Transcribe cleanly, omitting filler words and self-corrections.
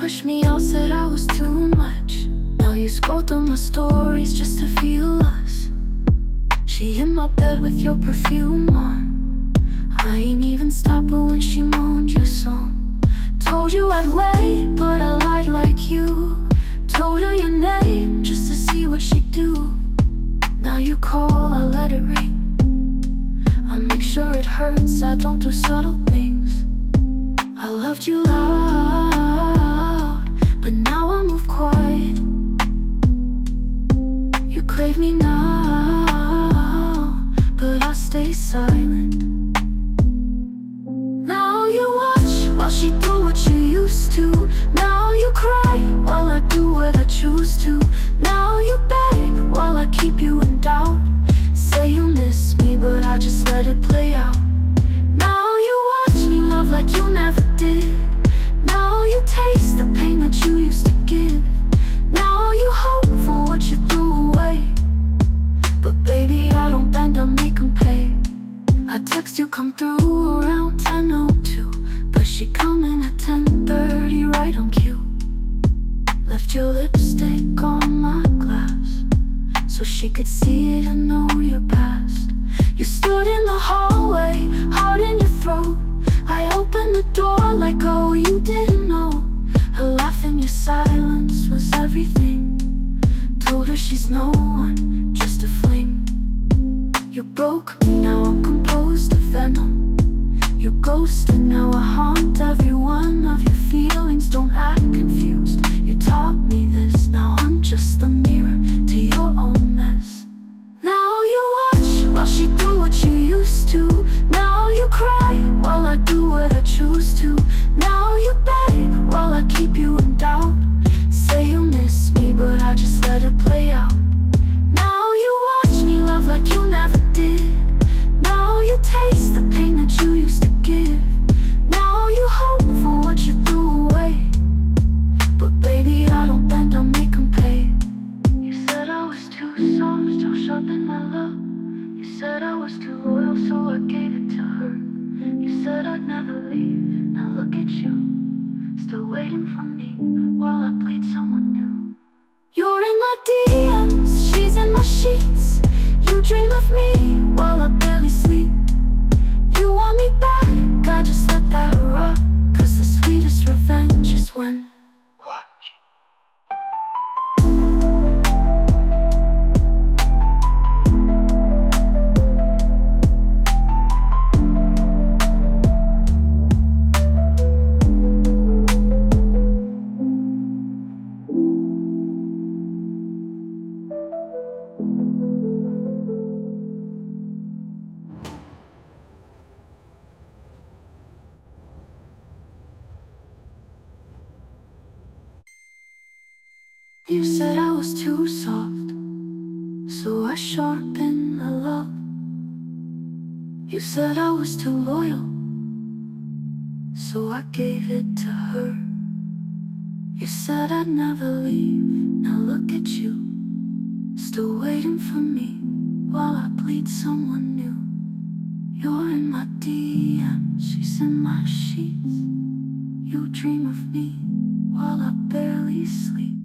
pushed me out, said I was too much. Now you scroll through my stories just to feel us. She in my bed with your perfume on. I ain't even stopped her when she moaned your song. Told you I'd wait, but I lied like you. Told her your name just to see what she'd do. Now you call, I let it ring. I make sure it hurts, I don't do subtle things. I loved you loud, but now I move quiet. You crave me now, but I stay silent. Now you watch while she do what you used to. Now you cry while I do what I choose to. Now you beg while I keep you in doubt. Say you miss me, but I just let it play out. Now you watch me love like you never did. Now you taste the pain that you used to give. Now you hope for what you threw away. But baby, I don't bend, I make 'em pay. I text you come through around 10:02, but she coming at 10:30 right on cue. Left your lipstick on my glass so she could see it and know your past. You stood in the hallway, heart in your throat. I opened the door like, oh, you didn't know. Her laugh and your silence was everything. Told her she's no one, just a fling. You broke me, now I'm composed of venom. You ghosted, now I haunt every one of your feelings. Don't act confused, you taught me this. Now I'm just a mirror to your own mess. Now you watch while she do what you used to. Now you cry while I do what I choose to. Now you beg while I keep you in doubt. Say you miss me, but I just let it play out. Now you watch me love like you never did. Now you taste the pain that you used to give. Now you hope for what you threw away. But baby, I don't bend, I make 'em pay. You said I was too soft, still sharp in my love. You said I was too loyal, so I gave it to her. You said I'd never leave, now look at you, still waiting for me while I bleed someone new. You're in my DMs, she's in my sheets. You dream of me while I barely sleep. You want me back, I just let that rock. 'Cause the sweetest revenge is when you said I was too soft, so I sharpened the love. You said I was too loyal, so I gave it to her. You said I'd never leave, now look at you, still waiting for me while I bleed someone new. You're in my DMs, she's in my sheets. You dream of me while I barely sleep.